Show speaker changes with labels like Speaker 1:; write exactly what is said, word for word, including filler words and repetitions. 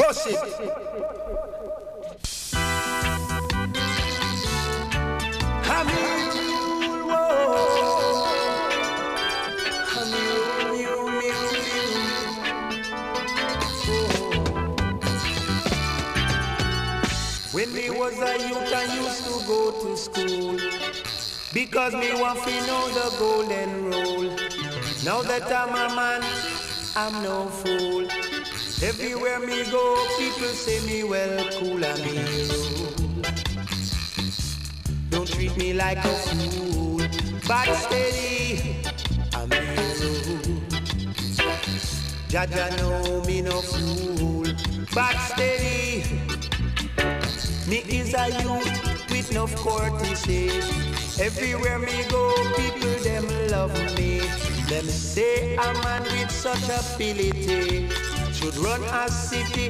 Speaker 1: Bust it. Come here, whoa. Come here, you, me, you. When me was a youth, I used to go to school because me want to know the golden rule. Now that I'm a man, I'm no fool. Everywhere me go, people say me well cool and me rule. Don't treat me like a fool, but steady, I'm me rule. Jaja know me no fool, but steady. Me is a youth with no courtesy. Everywhere me go, people them love me. Them say a man with such ability should run a city